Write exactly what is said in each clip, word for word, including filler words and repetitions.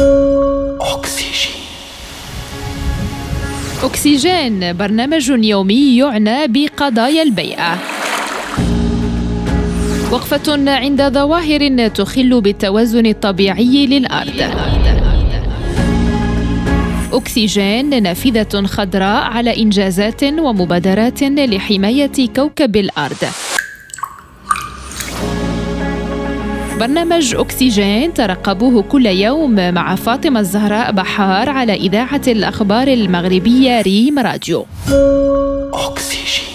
أكسجين. أكسجين برنامج يومي يعنى بقضايا البيئة. وقفة عند ظواهر تخل بالتوازن الطبيعي للأرض. أكسجين نافذة خضراء على إنجازات ومبادرات لحماية كوكب الأرض. برنامج أكسجين ترقبوه كل يوم مع فاطمة الزهراء بحار على إذاعة الأخبار المغربية ريم راديو. أكسجين.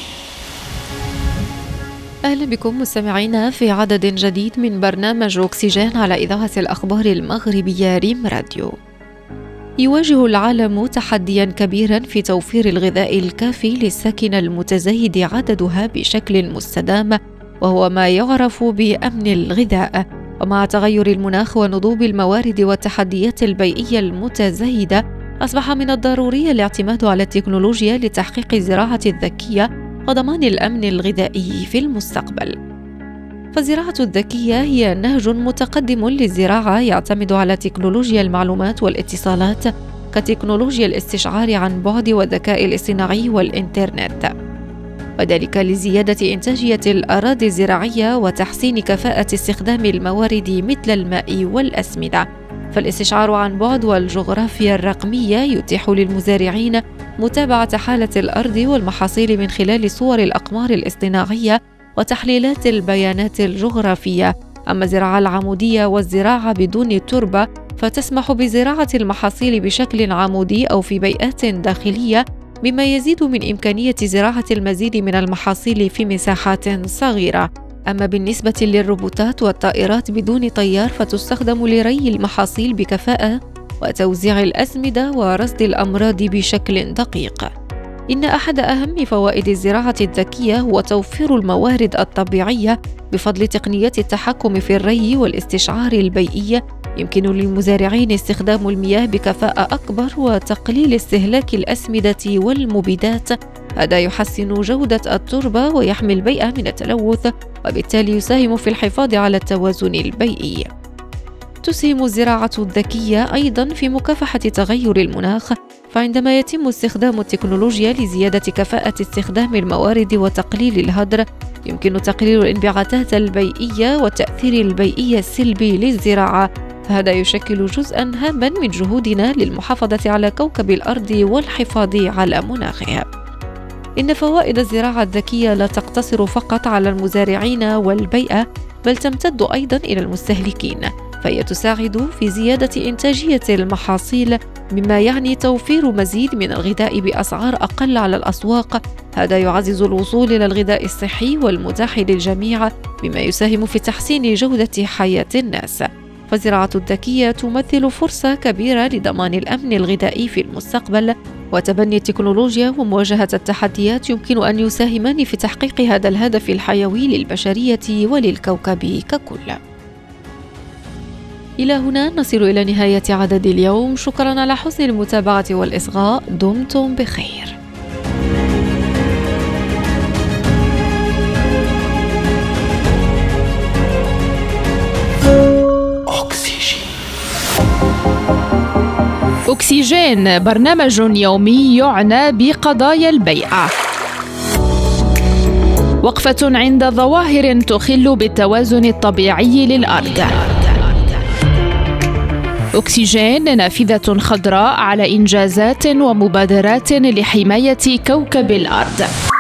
أهلا بكم مستمعينا في عدد جديد من برنامج أكسجين على إذاعة الأخبار المغربية ريم راديو. يواجه العالم تحدياً كبيراً في توفير الغذاء الكافي للساكنة المتزايد عددها بشكل مستدام، وهو ما يعرف بأمن الغذاء. ومع تغير المناخ ونضوب الموارد والتحديات البيئية المتزايدة، أصبح من الضروري الاعتماد على التكنولوجيا لتحقيق الزراعة الذكية وضمان الأمن الغذائي في المستقبل. فالزراعة الذكية هي نهج متقدم للزراعة يعتمد على تكنولوجيا المعلومات والاتصالات كتكنولوجيا الاستشعار عن بعد والذكاء الاصطناعي والإنترنت، وذلك لزيادة إنتاجية الأراضي الزراعية وتحسين كفاءة استخدام الموارد مثل الماء والأسمدة. فالاستشعار عن بعد والجغرافيا الرقمية يتيح للمزارعين متابعة حالة الأرض والمحاصيل من خلال صور الأقمار الاصطناعية وتحليلات البيانات الجغرافية. أما الزراعة العمودية والزراعة بدون تربة فتسمح بزراعة المحاصيل بشكل عمودي أو في بيئات داخلية، مما يزيد من إمكانية زراعة المزيد من المحاصيل في مساحات صغيرة. أما بالنسبة للروبوتات والطائرات بدون طيار فتستخدم لري المحاصيل بكفاءة وتوزيع الأسمدة ورصد الأمراض بشكل دقيق. إن أحد أهم فوائد الزراعة الذكية هو توفير الموارد الطبيعية بفضل تقنيات التحكم في الري والاستشعار البيئي. يمكن للمزارعين استخدام المياه بكفاءة أكبر وتقليل استهلاك الأسمدة والمبيدات. هذا يحسن جودة التربة ويحمي البيئة من التلوث، وبالتالي يساهم في الحفاظ على التوازن البيئي. تسهم الزراعة الذكية أيضاً في مكافحة تغير المناخ، فعندما يتم استخدام التكنولوجيا لزيادة كفاءة استخدام الموارد وتقليل الهدر، يمكن تقليل الانبعاثات البيئية والتأثير البيئي السلبي للزراعة. فهذا يشكل جزءاً هاماً من جهودنا للمحافظة على كوكب الأرض والحفاظ على مناخها. إن فوائد الزراعة الذكية لا تقتصر فقط على المزارعين والبيئة، بل تمتد أيضاً إلى المستهلكين، فهي تساعد في زيادة إنتاجية المحاصيل، مما يعني توفير مزيد من الغذاء بأسعار أقل على الأسواق. هذا يعزز الوصول إلى الغذاء الصحي والمتاح للجميع، مما يساهم في تحسين جودة حياة الناس. فالزراعة الذكية تمثل فرصة كبيرة لضمان الأمن الغذائي في المستقبل، وتبني التكنولوجيا ومواجهة التحديات يمكن أن يساهمان في تحقيق هذا الهدف الحيوي للبشرية وللكوكب ككل. إلى هنا نصل إلى نهاية عدد اليوم. شكرا على حسن المتابعة والإصغاء. دمتم بخير. أكسجين برنامج يومي يعنى بقضايا البيئة. وقفة عند ظواهر تخل بالتوازن الطبيعي للأرض. أكسجين نافذة خضراء على إنجازات ومبادرات لحماية كوكب الأرض.